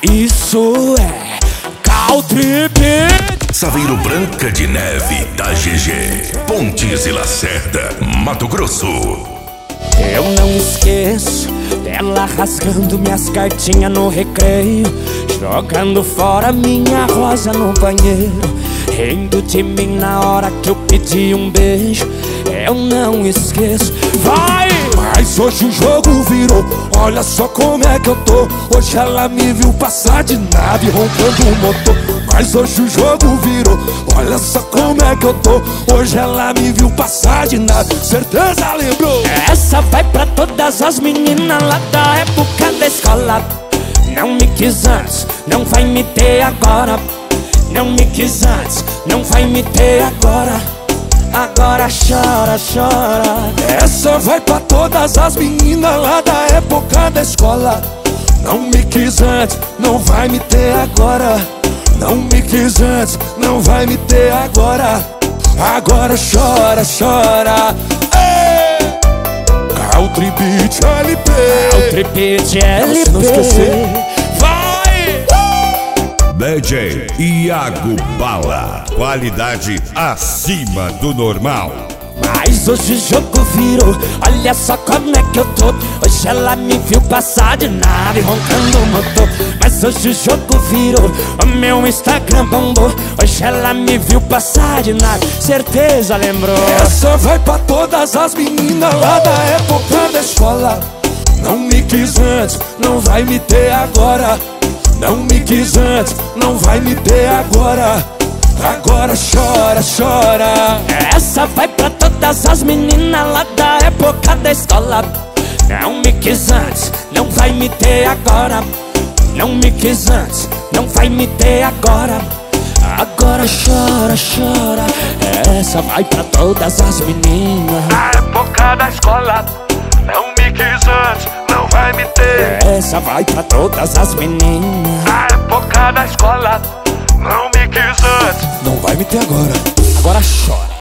Isso é Country Beat. Saveiro Branca de Neve da GG, Pontes e Lacerda, Mato Grosso. Eu não esqueço dela rasgando minhas cartinhas no recreio, jogando fora minha rosa no banheiro, rindo de mim na hora que eu pedi um beijo. Eu não esqueço. Vai! Mas hoje o jogo virou, olha só como é que eu tô. Hoje ela me viu passar de nave roncando o motor. Mas hoje o jogo virou, olha só como é que eu tô. Hoje ela me viu passar de nave, certeza lembrou. Essa vai pra todas as meninas lá da época da escola. Não me quis antes, não vai me ter agora. Não me quis antes, não vai me ter agora. Agora chora, chora. Essa vai pra todas as meninas lá da época da escola. Não me quis antes, não vai me ter agora. Não me quis antes, não vai me ter agora. Agora chora, chora. Ei! Country Beat LP. Country Beat LP. Se não esquecer, vai! DJ Iago Bala, qualidade acima do normal. Mas hoje o jogo virou, olha só como é que eu tô. Hoje ela me viu passar de nave roncando o motor. Mas hoje o jogo virou, o meu Instagram bombou. Hoje ela me viu passar de nave, certeza lembrou. Essa vai pra todas as meninas lá da época da escola. Não me quis antes, não vai me ter agora. Não me quis antes, não vai me ter agora. Agora chora, chora. Essa vai pra todas as meninas lá da época da escola. Não me quis antes, não vai me ter agora. Não me quis antes, não vai me ter agora. Agora chora, chora. Essa vai pra todas as meninas na época da escola. Não me quis antes, não vai me ter. Essa vai pra todas as meninas na época da escola. Não me quis antes, não vai me ter agora. Agora chora.